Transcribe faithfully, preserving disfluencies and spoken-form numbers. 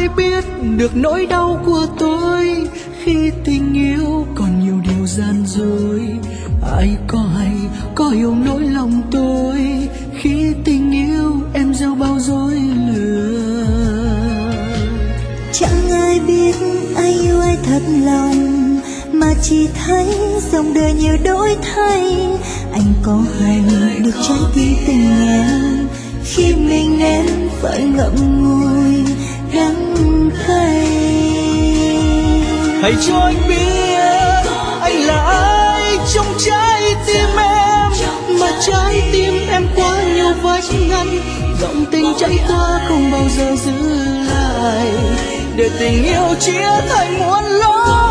ai biết được nỗi đau của tôi khi tình yêu còn nhiều điều gian dối. Ai có hay có hiểu nỗi lòng tôi khi tình yêu em gieo bao dối lừa. Chẳng ai biết ai yêu ai thật lòng, mà chỉ thấy dòng đời nhiều đổi thay. Anh có hay được trái tim tình em khi mình em phải ngậm ngùi đắng cay. Hãy cho anh biết anh là ai trong trái tim em, mà trái tim em quá nhiều vách ngăn. Dòng tình chảy qua không bao giờ giữ lại, để tình yêu chia thành muôn lối.